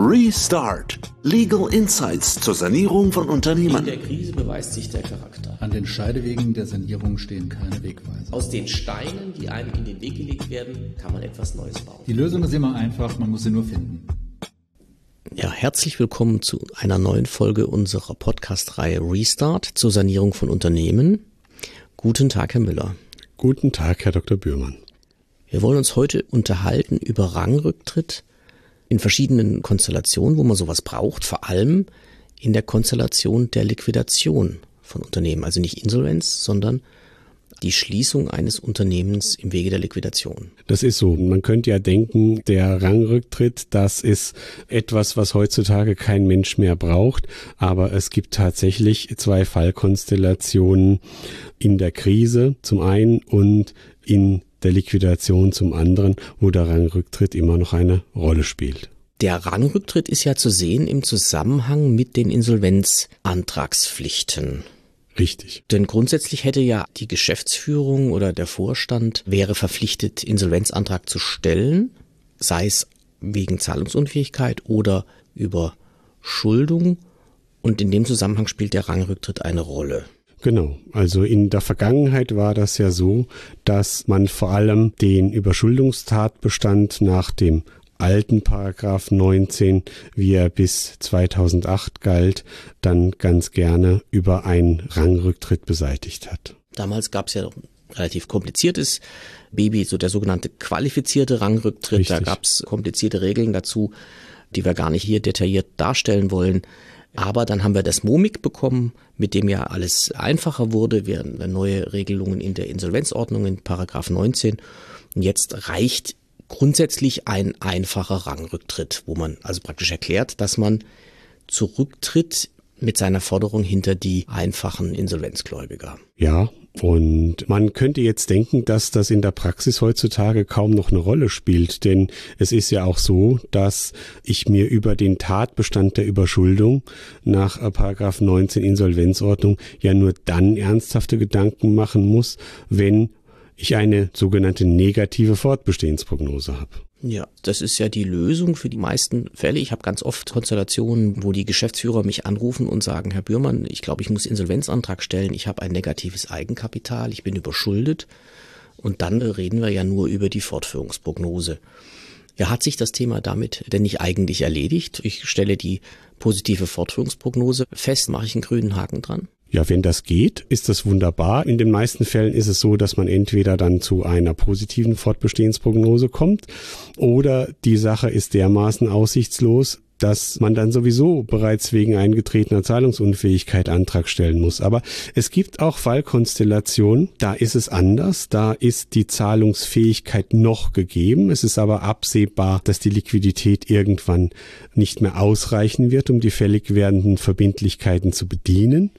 Restart. Legal Insights zur Sanierung von Unternehmen. In der Krise beweist sich der Charakter. An den Scheidewegen der Sanierung stehen keine Wegweiser. Aus den Steinen, die einem in den Weg gelegt werden, kann man etwas Neues bauen. Die Lösung ist immer einfach, man muss sie nur finden. Ja, herzlich willkommen zu einer neuen Folge unserer Podcast-Reihe Restart zur Sanierung von Unternehmen. Guten Tag, Herr Müller. Guten Tag, Herr Dr. Bührmann. Wir wollen uns heute unterhalten über Rangrücktritt in verschiedenen Konstellationen, wo man sowas braucht, vor allem in der Konstellation der Liquidation von Unternehmen, also nicht Insolvenz, sondern die Schließung eines Unternehmens im Wege der Liquidation. Das ist so. Man könnte ja denken, der Rangrücktritt, das ist etwas, was heutzutage kein Mensch mehr braucht. Aber es gibt tatsächlich zwei Fallkonstellationen in der Krise zum einen und in der Liquidation zum anderen, wo der Rangrücktritt immer noch eine Rolle spielt. Der Rangrücktritt ist ja zu sehen im Zusammenhang mit den Insolvenzantragspflichten. Richtig. Denn grundsätzlich hätte ja die Geschäftsführung oder der Vorstand wäre verpflichtet, Insolvenzantrag zu stellen, sei es wegen Zahlungsunfähigkeit oder Überschuldung. Und in dem Zusammenhang spielt der Rangrücktritt eine Rolle. Genau, also in der Vergangenheit war das ja so, dass man vor allem den Überschuldungstatbestand nach dem alten Paragraph 19, wie er bis 2008 galt, dann ganz gerne über einen Rangrücktritt beseitigt hat. Damals gab es ja ein relativ kompliziertes Baby, so der sogenannte qualifizierte Rangrücktritt. Richtig. Da gab es komplizierte Regeln dazu, die wir gar nicht hier detailliert darstellen wollen. Aber dann haben wir das MOMIG bekommen, mit dem ja alles einfacher wurde. Wir haben neue Regelungen in der Insolvenzordnung in Paragraph 19. Und jetzt reicht grundsätzlich ein einfacher Rangrücktritt, wo man also praktisch erklärt, dass man zurücktritt mit seiner Forderung hinter die einfachen Insolvenzgläubiger. Ja, und man könnte jetzt denken, dass das in der Praxis heutzutage kaum noch eine Rolle spielt, denn es ist ja auch so, dass ich mir über den Tatbestand der Überschuldung nach Paragraph 19 Insolvenzordnung ja nur dann ernsthafte Gedanken machen muss, wenn ich eine sogenannte negative Fortbestehensprognose habe. Ja, das ist ja die Lösung für die meisten Fälle. Ich habe ganz oft Konstellationen, wo die Geschäftsführer mich anrufen und sagen, Herr Bührmann, ich glaube, ich muss Insolvenzantrag stellen, ich habe ein negatives Eigenkapital, ich bin überschuldet. Und dann reden wir ja nur über die Fortführungsprognose. Ja, hat sich das Thema damit denn nicht eigentlich erledigt? Ich stelle die positive Fortführungsprognose fest, mache ich einen grünen Haken dran? Ja, wenn das geht, ist das wunderbar. In den meisten Fällen ist es so, dass man entweder dann zu einer positiven Fortbestehensprognose kommt oder die Sache ist dermaßen aussichtslos, dass man dann sowieso bereits wegen eingetretener Zahlungsunfähigkeit Antrag stellen muss. Aber es gibt auch Fallkonstellationen, da ist es anders, da ist die Zahlungsfähigkeit noch gegeben. Es ist aber absehbar, dass die Liquidität irgendwann nicht mehr ausreichen wird, um die fällig werdenden Verbindlichkeiten zu bedienen.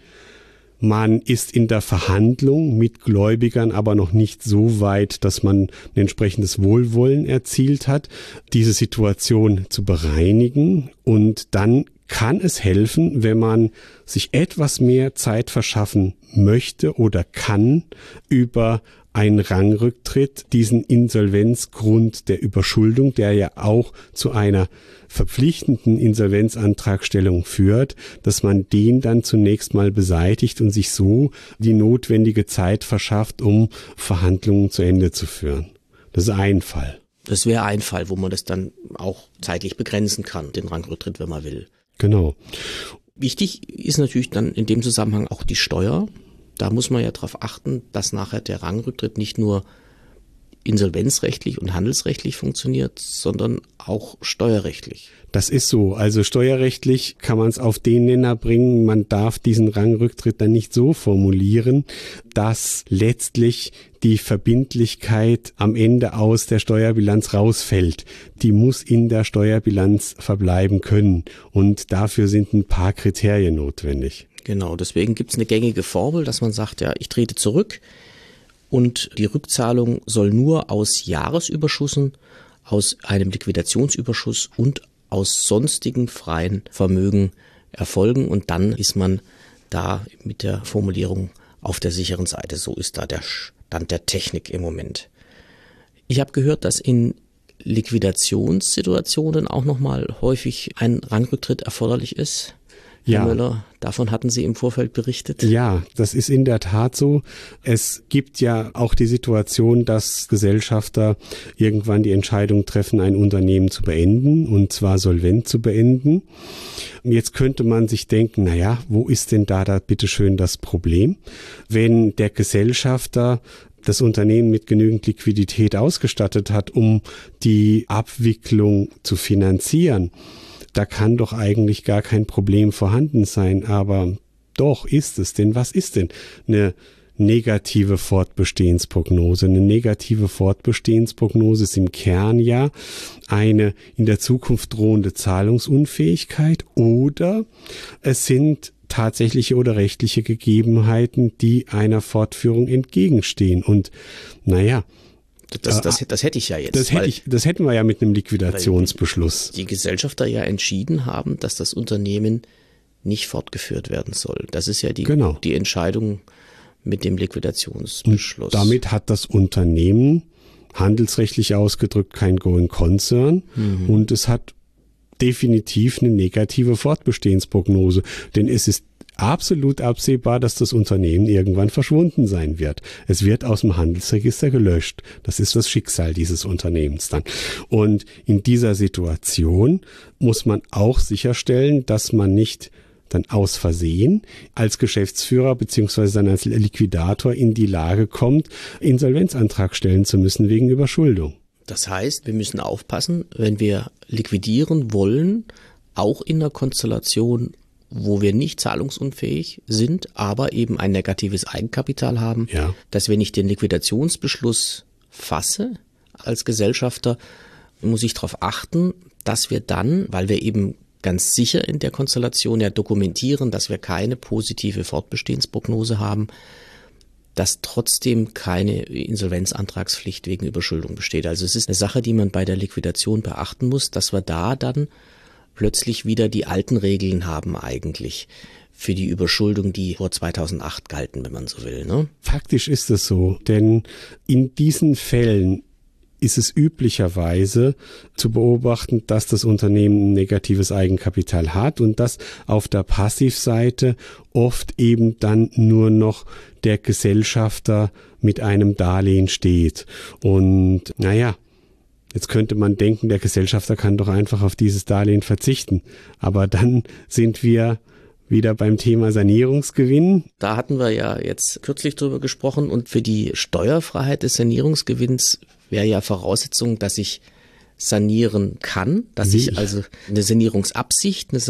Man ist in der Verhandlung mit Gläubigern aber noch nicht so weit, dass man ein entsprechendes Wohlwollen erzielt hat, diese Situation zu bereinigen. Und dann kann es helfen, wenn man sich etwas mehr Zeit verschaffen möchte oder kann, über einen Rangrücktritt diesen Insolvenzgrund der Überschuldung, der ja auch zu einer verpflichtenden Insolvenzantragstellung führt, dass man den dann zunächst mal beseitigt und sich so die notwendige Zeit verschafft, um Verhandlungen zu Ende zu führen. Das ist ein Fall. Das wäre ein Fall, wo man das dann auch zeitlich begrenzen kann, den Rangrücktritt, wenn man will. Genau. Wichtig ist natürlich dann in dem Zusammenhang auch die Steuer. Da muss man ja darauf achten, dass nachher der Rangrücktritt nicht nur insolvenzrechtlich und handelsrechtlich funktioniert, sondern auch steuerrechtlich. Das ist so. Also steuerrechtlich kann man es auf den Nenner bringen. Man darf diesen Rangrücktritt dann nicht so formulieren, dass letztlich die Verbindlichkeit am Ende aus der Steuerbilanz rausfällt. Die muss in der Steuerbilanz verbleiben können. Und dafür sind ein paar Kriterien notwendig. Genau, deswegen gibt es eine gängige Formel, dass man sagt, ja, ich trete zurück und die Rückzahlung soll nur aus Jahresüberschüssen, aus einem Liquidationsüberschuss und aus sonstigen freien Vermögen erfolgen und dann ist man da mit der Formulierung auf der sicheren Seite. So ist da der Stand der Technik im Moment. Ich habe gehört, dass in Liquidationssituationen auch nochmal häufig ein Rangrücktritt erforderlich ist? Herr Möller, davon hatten Sie im Vorfeld berichtet. Ja, das ist in der Tat so. Es gibt ja auch die Situation, dass Gesellschafter irgendwann die Entscheidung treffen, ein Unternehmen zu beenden, und zwar solvent zu beenden. Jetzt könnte man sich denken, naja, wo ist denn da bitteschön das Problem? Wenn der Gesellschafter das Unternehmen mit genügend Liquidität ausgestattet hat, um die Abwicklung zu finanzieren, da kann doch eigentlich gar kein Problem vorhanden sein, aber doch ist es. Denn was ist denn eine negative Fortbestehensprognose? Eine negative Fortbestehensprognose ist im Kern ja eine in der Zukunft drohende Zahlungsunfähigkeit, oder es sind tatsächliche oder rechtliche Gegebenheiten, die einer Fortführung entgegenstehen. Und naja, Das hätte ich ja jetzt. Das hätten wir ja mit einem Liquidationsbeschluss. Die Gesellschafter ja entschieden haben, dass das Unternehmen nicht fortgeführt werden soll. Das ist ja die Entscheidung mit dem Liquidationsbeschluss. Und damit hat das Unternehmen, handelsrechtlich ausgedrückt, kein Going Concern, und es hat definitiv eine negative Fortbestehensprognose, denn es ist absolut absehbar, dass das Unternehmen irgendwann verschwunden sein wird. Es wird aus dem Handelsregister gelöscht. Das ist das Schicksal dieses Unternehmens dann. Und in dieser Situation muss man auch sicherstellen, dass man nicht dann aus Versehen als Geschäftsführer beziehungsweise dann als Liquidator in die Lage kommt, Insolvenzantrag stellen zu müssen wegen Überschuldung. Das heißt, wir müssen aufpassen, wenn wir liquidieren wollen, auch in einer Konstellation, wo wir nicht zahlungsunfähig sind, aber eben ein negatives Eigenkapital haben, dass wenn ich den Liquidationsbeschluss fasse als Gesellschafter, muss ich darauf achten, dass wir dann, weil wir eben ganz sicher in der Konstellation ja dokumentieren, dass wir keine positive Fortbestehensprognose haben, dass trotzdem keine Insolvenzantragspflicht wegen Überschuldung besteht. Also es ist eine Sache, die man bei der Liquidation beachten muss, dass wir da dann plötzlich wieder die alten Regeln haben eigentlich für die Überschuldung, die vor 2008 galten, wenn man so will, ne? Faktisch ist es so, denn in diesen Fällen ist es üblicherweise zu beobachten, dass das Unternehmen ein negatives Eigenkapital hat und dass auf der Passivseite oft eben dann nur noch der Gesellschafter mit einem Darlehen steht. Und naja, jetzt könnte man denken, der Gesellschafter kann doch einfach auf dieses Darlehen verzichten. Aber dann sind wir wieder beim Thema Sanierungsgewinn. Da hatten wir ja jetzt kürzlich drüber gesprochen, und für die Steuerfreiheit des Sanierungsgewinns wäre ja Voraussetzung, dass ich sanieren kann, dass ich also eine Sanierungsabsicht, eine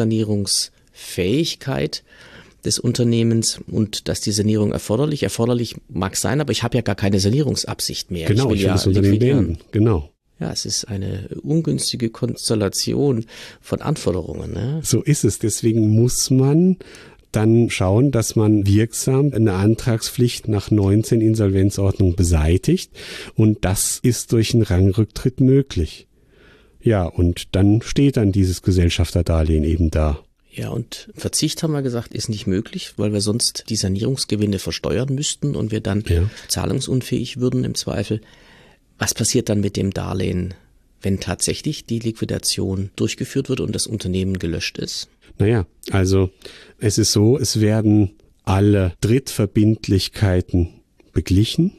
Sanierungsfähigkeit des Unternehmens und dass die Sanierung erforderlich mag sein, aber ich habe ja gar keine Sanierungsabsicht mehr. Genau, ich will das Unternehmen beenden. Genau. Ja, es ist eine ungünstige Konstellation von Anforderungen, ne? So ist es. Deswegen muss man dann schauen, dass man wirksam eine Antragspflicht nach 19 Insolvenzordnung beseitigt. Und das ist durch einen Rangrücktritt möglich. Ja, und dann steht dann dieses Gesellschafterdarlehen eben da. Ja, und Verzicht, haben wir gesagt, ist nicht möglich, weil wir sonst die Sanierungsgewinne versteuern müssten und wir dann zahlungsunfähig würden im Zweifel. Was passiert dann mit dem Darlehen, wenn tatsächlich die Liquidation durchgeführt wird und das Unternehmen gelöscht ist? Naja, also es ist so, es werden alle Drittverbindlichkeiten beglichen.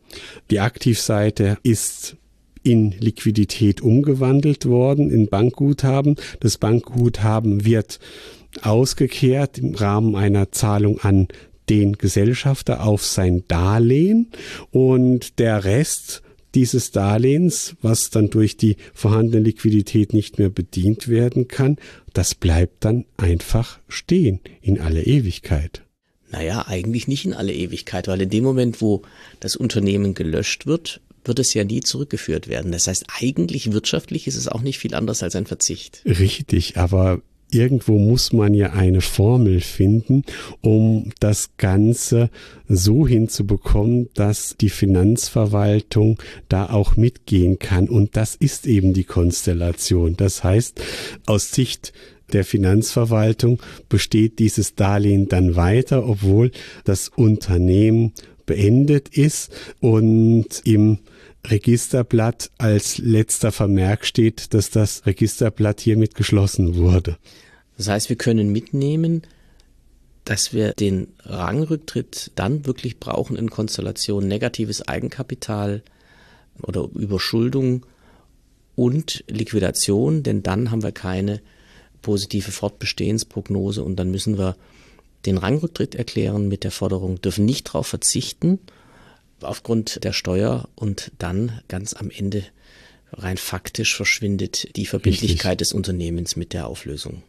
Die Aktivseite ist in Liquidität umgewandelt worden, in Bankguthaben. Das Bankguthaben wird ausgekehrt im Rahmen einer Zahlung an den Gesellschafter auf sein Darlehen, und der Rest dieses Darlehens, was dann durch die vorhandene Liquidität nicht mehr bedient werden kann, das bleibt dann einfach stehen in alle Ewigkeit. Naja, eigentlich nicht in alle Ewigkeit, weil in dem Moment, wo das Unternehmen gelöscht wird, wird es ja nie zurückgeführt werden. Das heißt, eigentlich wirtschaftlich ist es auch nicht viel anders als ein Verzicht. Richtig, aber irgendwo muss man ja eine Formel finden, um das Ganze so hinzubekommen, dass die Finanzverwaltung da auch mitgehen kann. Und das ist eben die Konstellation. Das heißt, aus Sicht der Finanzverwaltung besteht dieses Darlehen dann weiter, obwohl das Unternehmen beendet ist und im Registerblatt als letzter Vermerk steht, dass das Registerblatt hiermit geschlossen wurde. Das heißt, wir können mitnehmen, dass wir den Rangrücktritt dann wirklich brauchen in Konstellation negatives Eigenkapital oder Überschuldung und Liquidation, denn dann haben wir keine positive Fortbestehensprognose und dann müssen wir den Rangrücktritt erklären mit der Forderung, dürfen nicht darauf verzichten aufgrund der Steuer und dann ganz am Ende rein faktisch verschwindet die Verbindlichkeit des Unternehmens mit der Auflösung.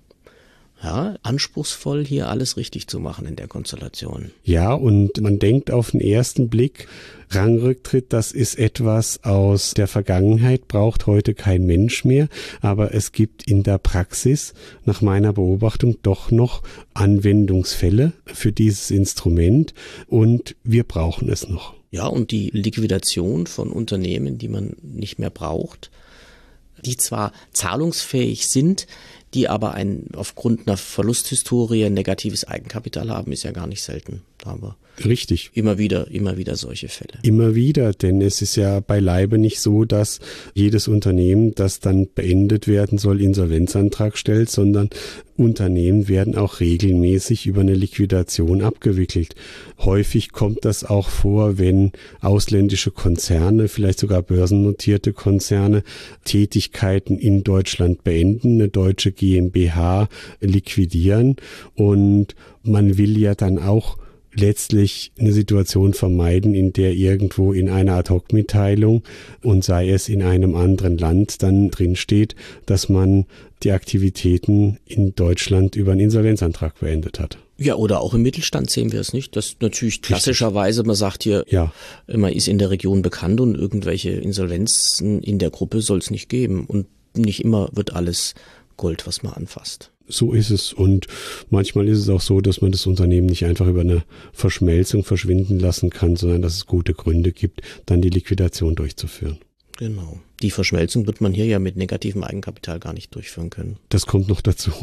Ja, anspruchsvoll hier alles richtig zu machen in der Konstellation. Ja, und man denkt auf den ersten Blick, Rangrücktritt, das ist etwas aus der Vergangenheit, braucht heute kein Mensch mehr, aber es gibt in der Praxis nach meiner Beobachtung doch noch Anwendungsfälle für dieses Instrument und wir brauchen es noch. Ja, und die Liquidation von Unternehmen, die man nicht mehr braucht, die zwar zahlungsfähig sind, die aber aufgrund einer Verlusthistorie ein negatives Eigenkapital haben, ist ja gar nicht selten. Aber richtig. Immer wieder solche Fälle. Immer wieder, denn es ist ja beileibe nicht so, dass jedes Unternehmen, das dann beendet werden soll, Insolvenzantrag stellt, sondern Unternehmen werden auch regelmäßig über eine Liquidation abgewickelt. Häufig kommt das auch vor, wenn ausländische Konzerne, vielleicht sogar börsennotierte Konzerne, Tätigkeiten in Deutschland beenden, eine deutsche GmbH liquidieren und man will ja dann auch letztlich eine Situation vermeiden, in der irgendwo in einer Ad-Hoc-Mitteilung und sei es in einem anderen Land dann drin steht, dass man die Aktivitäten in Deutschland über einen Insolvenzantrag beendet hat. Ja, oder auch im Mittelstand sehen wir es nicht. Das natürlich klassischerweise, man sagt hier, ja, man ist in der Region bekannt und irgendwelche Insolvenzen in der Gruppe soll es nicht geben. Und nicht immer wird alles Gold, was man anfasst. So ist es und manchmal ist es auch so, dass man das Unternehmen nicht einfach über eine Verschmelzung verschwinden lassen kann, sondern dass es gute Gründe gibt, dann die Liquidation durchzuführen. Genau. Die Verschmelzung wird man hier ja mit negativem Eigenkapital gar nicht durchführen können. Das kommt noch dazu.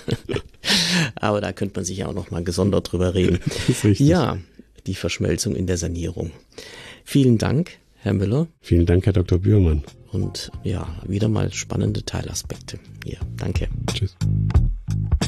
Aber da könnte man sich ja auch noch mal gesondert drüber reden. Das ist richtig. Ja, die Verschmelzung in der Sanierung. Vielen Dank, Herr Müller. Vielen Dank, Herr Dr. Bührmann. Und ja, wieder mal spannende Teilaspekte hier. Danke. Tschüss.